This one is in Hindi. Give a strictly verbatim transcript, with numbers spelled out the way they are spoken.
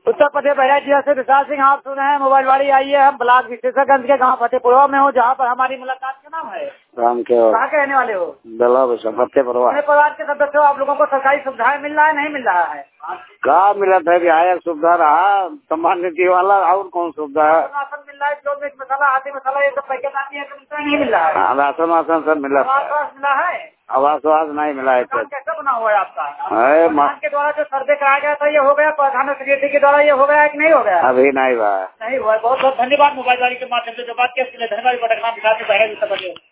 उत्तर प्रदेश बहराइच जिला से विशाल सिंह आप सुन रहे हैं मोबाइल वाली। आइए हम ब्लॉक विशेषगंज के गांव फतेहपुरवा में हो, जहां पर हमारी मुलाकात का नाम है राम के। कहाँ के रहने वाले हो? फतेहपुरवा। अपने परिवार के सदस्य हो, आप लोगों को सरकारी सुविधाएं मिल रहा है नहीं मिल रहा है? कहा मिला था विधायक सुविधा रहा, सम्मान निधि वाला, और कौन सुविधा है? राशन मिल रहा है, जो मिर्च मसाला आदि मसाला ये सब पैकेट आती है, नहीं मिल रहा है। राशन वासन सब मिला, आवास मिला है? आवास वास नहीं मिला है। कैसे बना हुआ है आपका? प्रधान के द्वारा जो सर्वे कराया गया था ये हो गया, प्रधान सेक्रेटरी के द्वारा ये हो गया कि नहीं हो गया? अभी नहीं हुआ। नहीं हुआ। बहुत बहुत धन्यवाद मोबाइल वाली के माध्यम से जो बात किया, धन्यवाद।